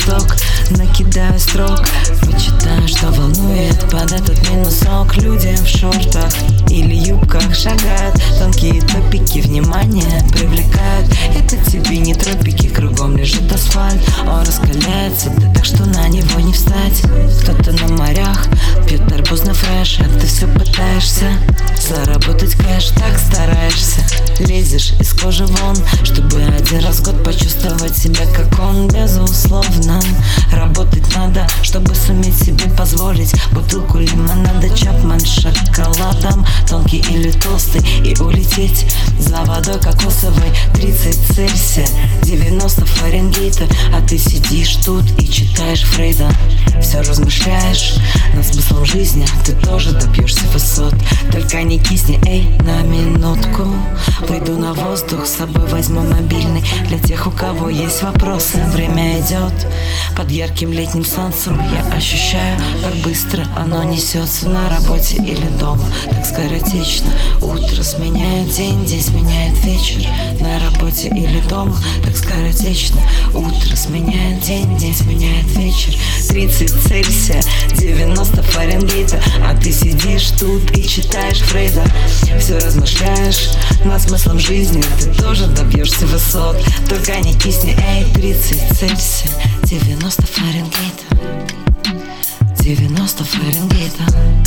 листок, накидаю строк, почитаю, что волнует под этот минусок. Люди в шортах или юбках шагают, тонкие топики внимание привлекают. Это тебе не тропики, кругом лежит асфальт. Он раскаляется, да так что на него не встать. Кто-то на морях пьет арбузный фреш, а ты все пытаешься заработать кэш, так стараешься. Лезешь из кожи вон, чтобы один раз в год почувствовать себя как он. Безусловно, работать надо, чтобы суметь себе позволить бутылку лимонада, Чапман с шоколадом, тонкий или толстый, и улететь за водой кокосовой. 30 Цельсия, 90 Фаренгейта, а ты сидишь тут и читаешь Фрейда. Все размышляешь над смыслом жизни, ты тоже добьешься высот. Только не кисни, эй, на минутку. Выйду на воздух, с собой возьму мобильный. Для тех, у кого есть вопросы, время идет. Под ярким летним солнцем я ощущаю, как быстро оно несется на работе или дома. Так скоротечно утро сменяет день, день сменяет вечер. На работе или дома, так скоротечно утро сменяет день, день сменяет вечер. 30 Цельсия, 90 Фаренгейта, а ты сидишь тут и читаешь Фрейда. Все размышляешь над смыслом жизни, ты тоже добьешься высот. Только не кисни, эй, 30 Цельсия, 90 Фаренгейта, 90 Фаренгейта.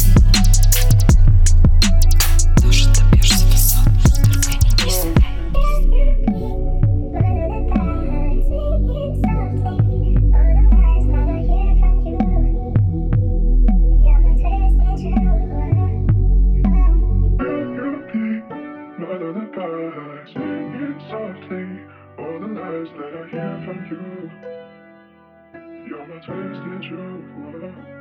Тоже добьешься высот, только не кисни. Not of the past, singing softly all the lies that I hear from you. You're my twisted truth.